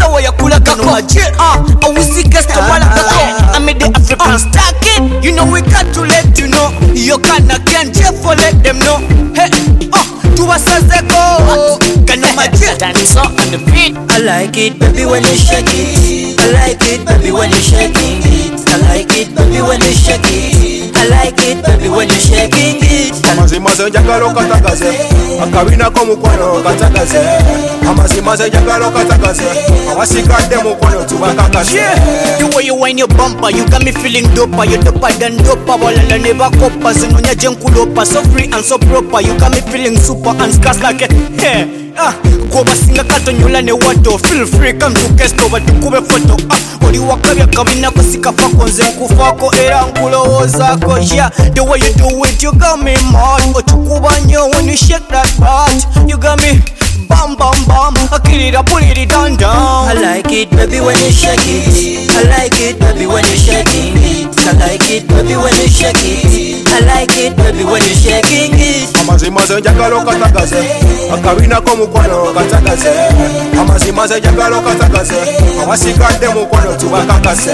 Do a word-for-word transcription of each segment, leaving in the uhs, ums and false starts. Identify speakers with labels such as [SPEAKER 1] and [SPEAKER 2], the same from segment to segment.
[SPEAKER 1] flow ya kula kako ah awusika stomala kako I made the African star kid. You know we got to let you know you kinda can't just for let them know. Hey oh to us as they go kana magic dance on the beat.
[SPEAKER 2] I like it baby when you shake it. I like it baby when you shaking it. I like it baby when you shake it. I like it baby when you shaking it.
[SPEAKER 3] Amazimaze njagalo katagaze akabina ko mukwano katagaze. Amazimaze njagalo katagaze awasigadde mukwano tubakagaze.
[SPEAKER 1] The way you wind your bumper, you got me feeling doper. You doper than doper, walala never copper. Zinonya jenkulopa, so free and so proper. You got me feeling super and scarce like a hair. Ah, go basinga kato nyula ne wato. Feel free, come to guest over to kube photo. Ah, odi wakabya kabina kusika fako nze nkufako era nkulowozako. Yeah, the way you do it, you got me mad. Ochukuba nyo when you shake that part. You got me bam bam bam. I kill it, I put it down down.
[SPEAKER 2] I like it baby when you shake it. I like it baby when you shaking it. I like it baby when you shake it. I like it baby when you shaking it.
[SPEAKER 3] Amazimaze njagalo katagaze akabina ko mukwano katagaze. Amazimaze njagalo katagaze awasigadde mukwano tubakagaze.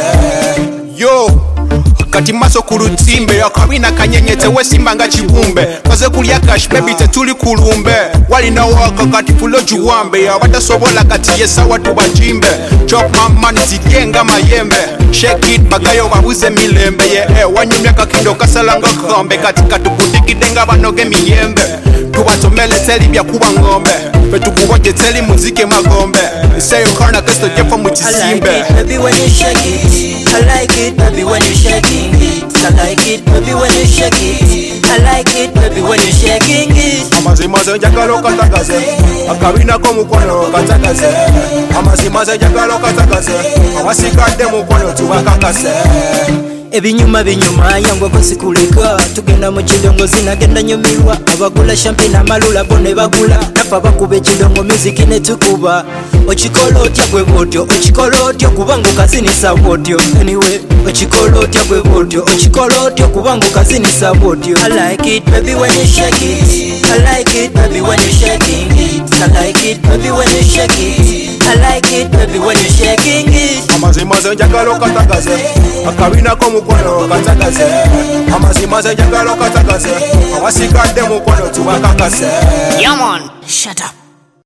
[SPEAKER 3] Yo kati maso kulutimbe akabina kanyenyete wesimba nga kibumbe kaze kulya cash baby tetuli kulumbe walina waka kati fulo juwambe abatasobola kati yesa watu bajimbe chop mama nzigenga mayembe shake it bagayo babuze milembe ye yeah, eh, wanyumya kakindo kasalanga kombe kati katukudikidenga banoge miyembe tubatomele teli bya kuba ngombe betukuboje teli muzike magombe say you kana kasto jefa muchisimbe.
[SPEAKER 2] I like it baby when you shake it. I like it baby when you shaking it. I like it baby when you shake it. I like it baby when you shaking it.
[SPEAKER 3] Amazimaze njagalo katagaze akabina ko mukwano katagaze. Amazimaze njagalo katagaze awasigadde mukwano tubakagaze.
[SPEAKER 2] Ebinyuma binyuma yango kusikuleka tugenda mu kidongo zinagenda nyumirwa abagula champagne amalula bone bagula nafa bakube kidongo music ne tukuba ochikolotya gwe botyo ochikolotya kubango kazinisa botyo anyway ochikolotya gwe botyo ochikolotya kubango kazinisa botyo. I like it baby when you shake it. I like it baby when you shaking it. I like it baby when you shake it. I like it baby when you shaking it.
[SPEAKER 3] Amazimaze njagalo katagaze akabina ko mukwano katagaze. Amazimaze njagalo katagaze awasigadde mukwano tubakagaze.
[SPEAKER 1] Yeah man, shut up.